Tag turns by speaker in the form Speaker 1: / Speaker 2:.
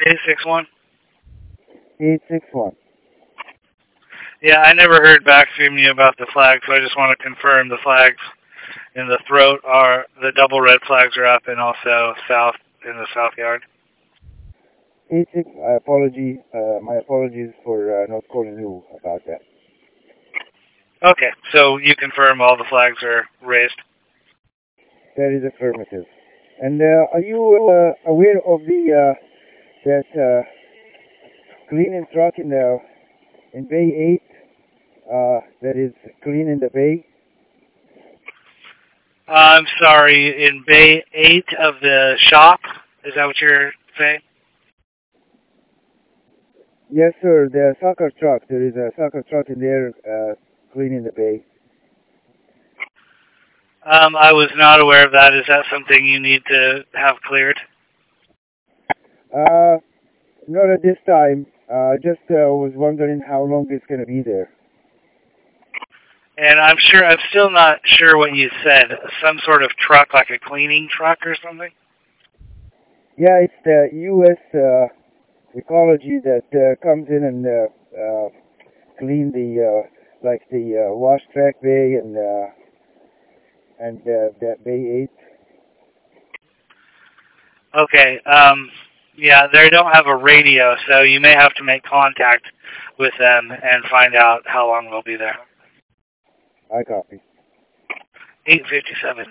Speaker 1: 861?
Speaker 2: 861.
Speaker 1: Yeah, I never heard back from you about the flag, so I just want to confirm the flags in the throat are, the double red flags are up, and also south in the south yard.
Speaker 2: 86, my apologies for not calling you about that.
Speaker 1: Okay, so you confirm all the flags are raised?
Speaker 2: That is affirmative. And are you aware of the that cleaning truck in Bay 8 that is cleaning the bay?
Speaker 1: I'm sorry, in Bay 8 of the shop? Is that what you're saying?
Speaker 2: Yes, sir. The soccer truck. There is a soccer truck in there cleaning the bay.
Speaker 1: I was not aware of that. Is that something you need to have cleared?
Speaker 2: Not at this time. Just was wondering how long it's going to be there.
Speaker 1: And I'm still not sure what you said. Some sort of truck, like a cleaning truck or something?
Speaker 2: Yeah, it's the U.S. Ecology that comes in and clean the like the wash track bay and that Bay 8.
Speaker 1: Okay. Yeah, they don't have a radio, so you may have to make contact with them and find out how long they'll be there.
Speaker 2: I copy.
Speaker 1: 857.